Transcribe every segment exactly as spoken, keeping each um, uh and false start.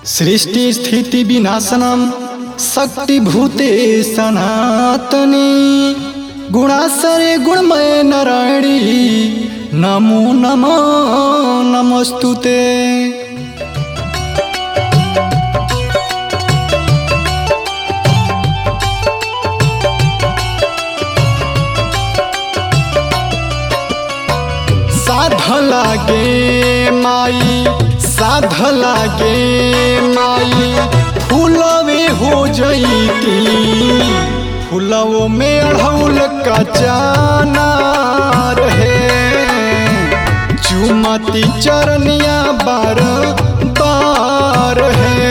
सृष्टि स्थिति विनाशनम शक्ति भूते सनातनी गुणासरे गुणमय नारायणी नमो नमो नमस्तुते। साध लागे माई साध लागे माई फूलवे हो जईती फूलवों में अड़हुल का जाना रहे चुमती चरनिया बार बार है।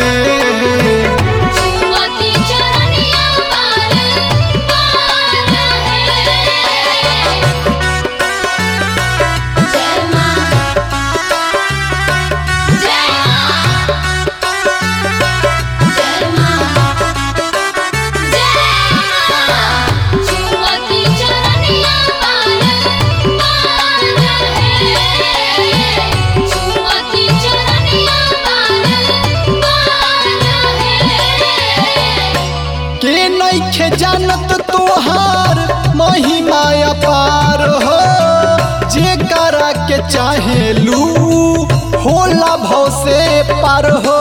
जानत तोहार महिमा अपार हो जे करा के चाहे लू होला भव से पार हो।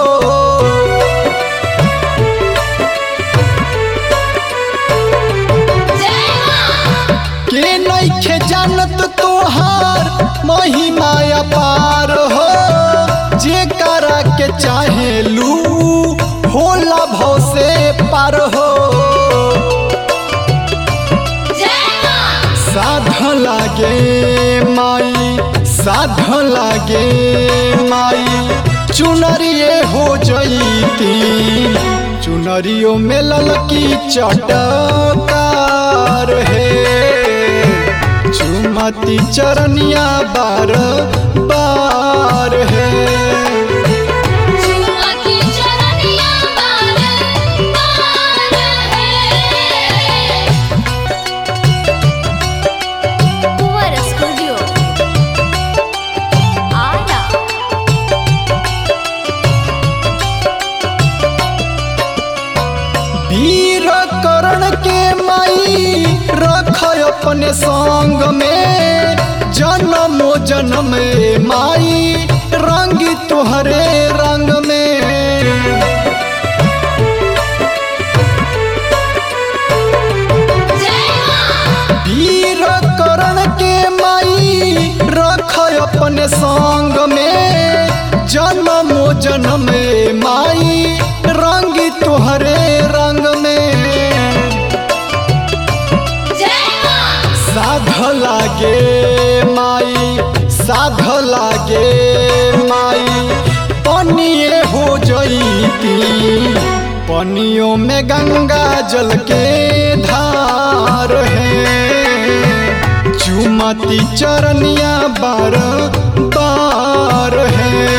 के नइखे जानत तोहार महिमा अपार हो जे करा के चाहे लू होला भव से पार हो। साध लागे माई साध लागे माई चुनरिए हो जईती चुनरियों में ललकी चटकार है चुमती चरनिया बार बार है। वीर करण के माई रख अपने संग में जन्मो जन्म माई रंग तुहरे रंग में। वीर करण के माई रख अपने संग में जन्मो जन्म माई रंग तुहरे रंग में। साध लागे माई साध लागे माई पनिए हो जईती पनियों में गंगा जल के धार है चुमती चरनिया बार बार है।